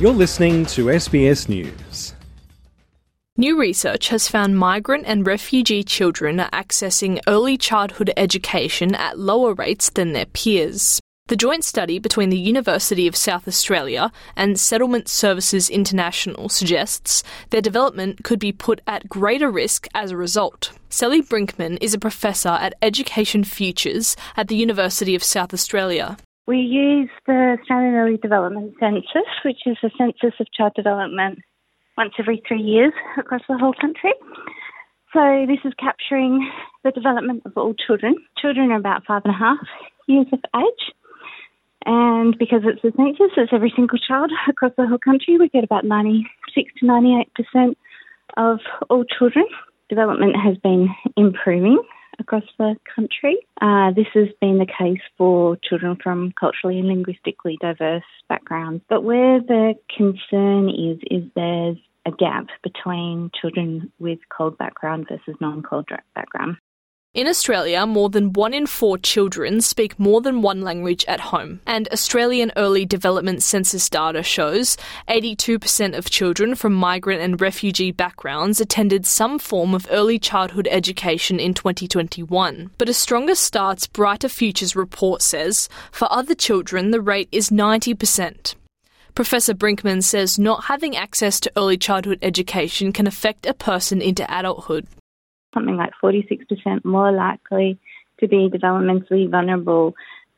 You're listening to SBS News. New research has found migrant and refugee children are accessing early childhood education at lower rates than their peers. The joint study between the University of South Australia and Settlement Services International suggests their development could be put at greater risk as a result. Sally Brinkman is a professor at Education Futures at the University of South Australia. We use the Australian Early Development Census, which is a census of child development once every 3 years across the whole country. So this is capturing the development of all children. Children are about 5.5 years of age. And because it's a census, it's every single child across the whole country. We get about 96 to 98% of all children. Development has been improving across the country. This has been the case for children from culturally and linguistically diverse backgrounds. But where the concern is there's a gap between children with cold background versus non-cold background. In Australia, more than 1 in 4 children speak more than one language at home, and Australian Early Development Census data shows 82% of children from migrant and refugee backgrounds attended some form of early childhood education in 2021. But a Stronger Starts, Brighter Futures report says for other children the rate is 90%. Professor Brinkman says not having access to early childhood education can affect a person into adulthood. Something like 46% more likely to be developmentally vulnerable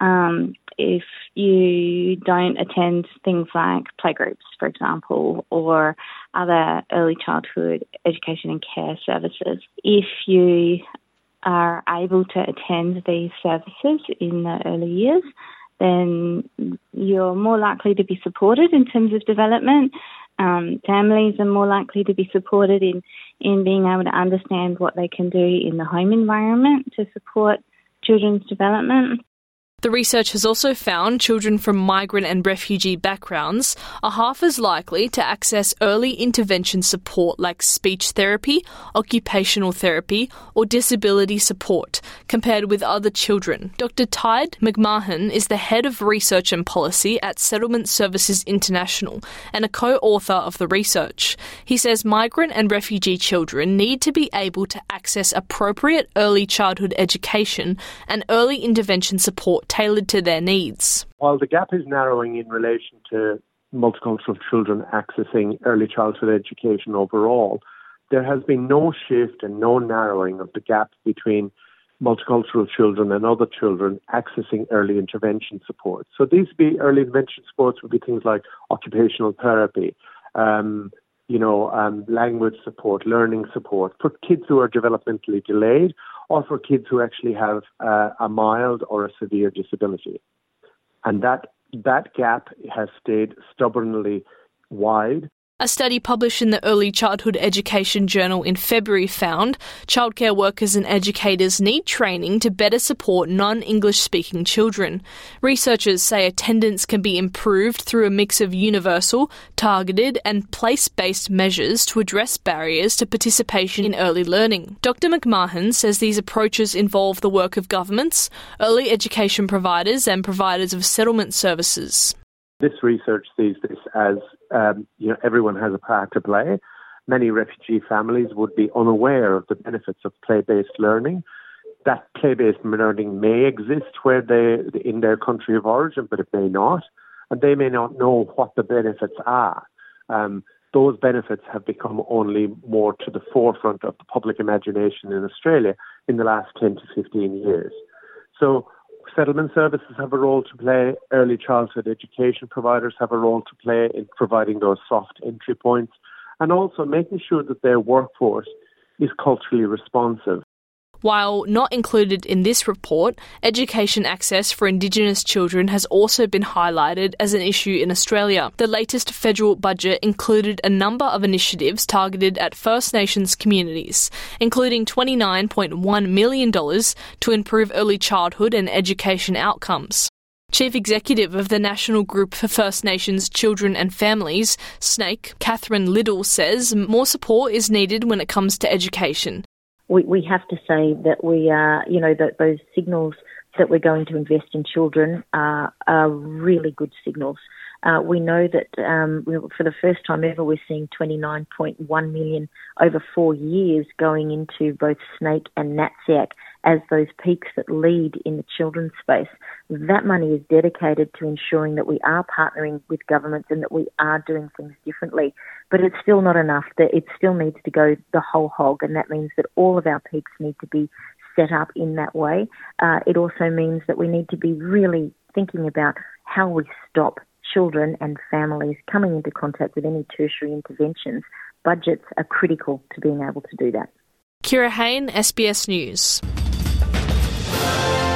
if you don't attend things like playgroups, for example, or other early childhood education and care services. If you are able to attend these services in the early years, then you're more likely to be supported in terms of development. Families are more likely to be supported in being able to understand what they can do in the home environment to support children's development. The research has also found children from migrant and refugee backgrounds are half as likely to access early intervention support like speech therapy, occupational therapy, or disability support compared with other children. Dr. Tide McMahon is the head of research and policy at Settlement Services International and a co-author of the research. He says migrant and refugee children need to be able to access appropriate early childhood education and early intervention support tailored to their needs. While the gap is narrowing in relation to multicultural children accessing early childhood education overall, there has been no shift and no narrowing of the gap between multicultural children and other children accessing early intervention support. So these early intervention supports would be things like occupational therapy, language support, learning support for kids who are developmentally delayed or for kids who actually have a mild or a severe disability. And that gap has stayed stubbornly wide. A study published in the Early Childhood Education Journal in February found childcare workers and educators need training to better support non-English speaking children. Researchers say attendance can be improved through a mix of universal, targeted and place-based measures to address barriers to participation in early learning. Dr. McMahon says these approaches involve the work of governments, early education providers and providers of settlement services. This research sees this as, everyone has a part to play. Many refugee families would be unaware of the benefits of play-based learning. That play-based learning may exist in their country of origin, but it may not. And they may not know what the benefits are. Those benefits have become only more to the forefront of the public imagination in Australia in the last 10 to 15 years. So settlement services have a role to play. Early childhood education providers have a role to play in providing those soft entry points and also making sure that their workforce is culturally responsive. While not included in this report, education access for Indigenous children has also been highlighted as an issue in Australia. The latest federal budget included a number of initiatives targeted at First Nations communities, including $29.1 million to improve early childhood and education outcomes. Chief Executive of the National Group for First Nations Children and Families, SNAIC, Catherine Liddle, says more support is needed when it comes to education. We have to say that we are, that those signals that we're going to invest in children are really good signals. We know that for the first time ever, we're seeing $29.1 million over 4 years going into both SNAKE and NATSIAC as those peaks that lead in the children's space. That money is dedicated to ensuring that we are partnering with governments and that we are doing things differently. But it's still not enough. That it still needs to go the whole hog, and that means that all of our peaks need to be set up in that way. It also means that we need to be really thinking about how we stop children and families coming into contact with any tertiary interventions. Budgets are critical to being able to do that. Kira Hain, SBS News.